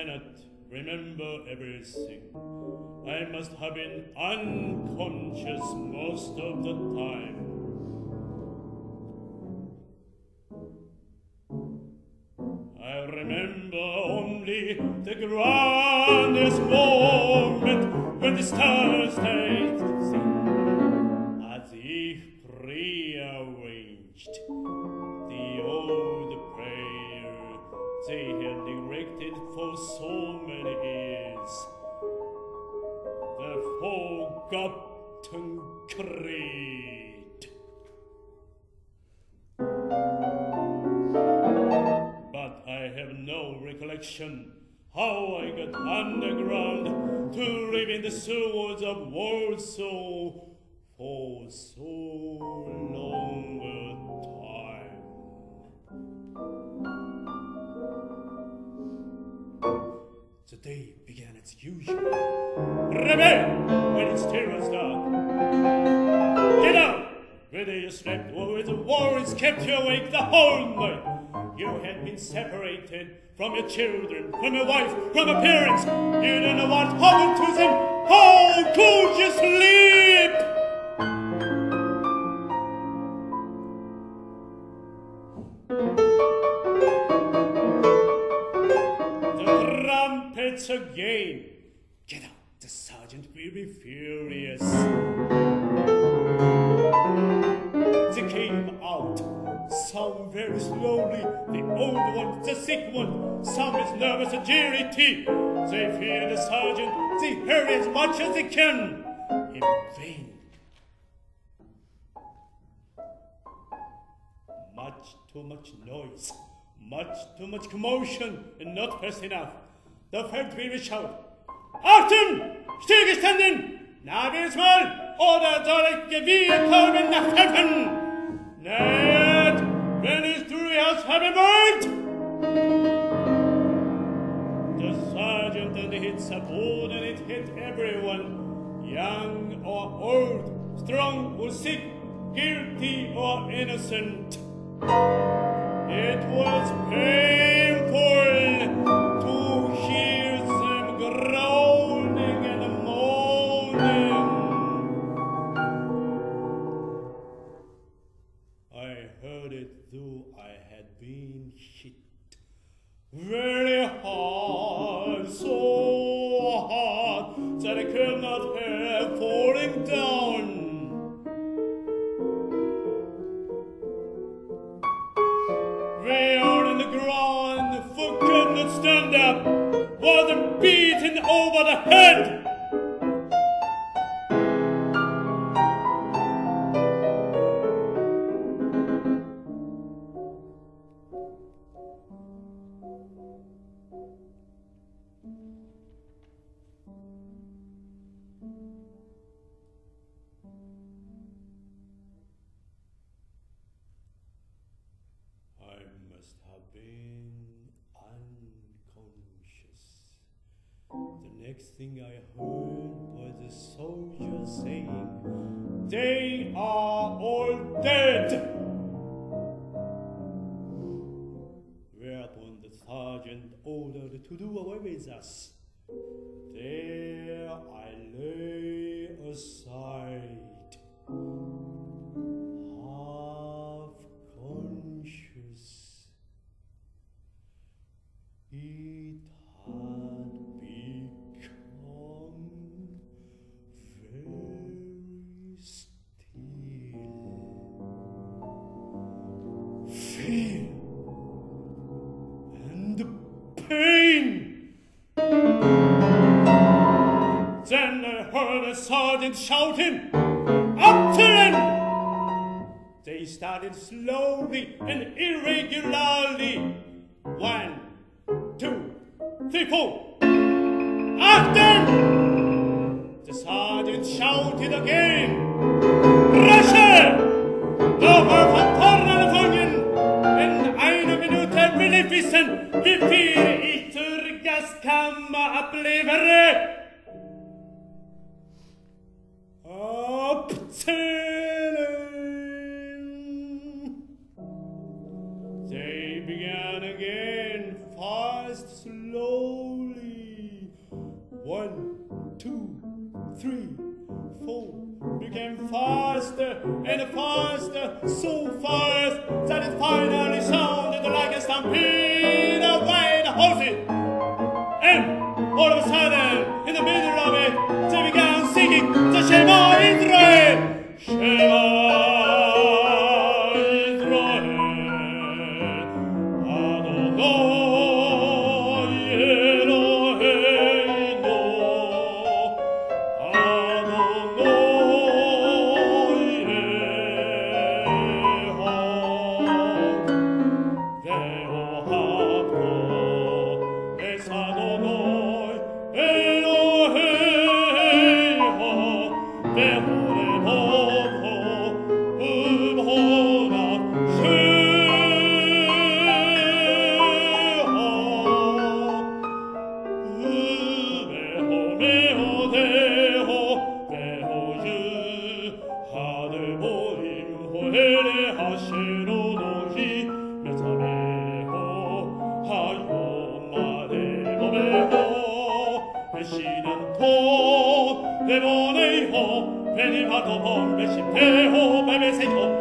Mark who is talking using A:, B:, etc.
A: cannot remember everything. I must have been unconscious most of the time. I remember only the grandest moment when the stars stayed as if prearranged. The old prayer they had neglected for so many years. The forgotten creed. But I have no recollection how I got underground to live in the sewers of Warsaw for so long a time. The day began as usual. Rebel, when it still was dark. Get up! Whether you slept or whether wars kept you awake the whole night. You had been separated from your children, from your wife, from your parents. You don't know what happened to them. How could you sleep? The trumpets again. Get up, the sergeant will be furious. They came out, some very slowly, the old one, the sick one, some is nervous agility. They fear the sergeant, they hurry as much as they can, in vain. Much too much noise, much too much commotion, and not fast enough. The Feldwebel will shout, Achtung! Stillgestanden! Nabelsmann! Oder soll ich Gewehr kommen nach Helfen? Ned! When is the house having burned? The sergeant and his subordinate hit everyone, young or old, strong or sick, guilty or innocent. It was painful to hear them groaning and moaning. I heard it though I had been hit very hard, so hard that I could not help falling down. There on the ground, foot could not stand up, was beaten over the head. Next thing I heard was the soldiers saying, they are all dead. Whereupon the sergeant ordered to do away with us. There I lay aside, half conscious. It had become very still. Fear and pain. Then I heard a sergeant shouting, up to them! They started slowly and irregularly. 1, 2, 3, 4. Achtung! The sergeant shouted again. Rasche! Nochmal von vorne anfangen! In einer Minute will ich wissen, wie viel ich zur Gaskammer abliefere. Abzählen! They began again, fast, slowly. 1, 2, 3, 4 became faster and faster, so fast that it finally sounded like a stampede away the horses. And all of a sudden, in the middle of it, they began singing the Shema Israel. Shema Israel, Adonai Eloheinu, Adonai Echad, Ve'ohavto es Adonai Eloheinu, Ve'oremovho ubhonav she'ha, Uve'ho me'odeho, Ve'ho yuhademorim ho'ere hasheronohi, Metzameho hayom ademomeho, Veshinanto ve'moneho, Ve'nivatomon ve'shipteho, Ve'veseho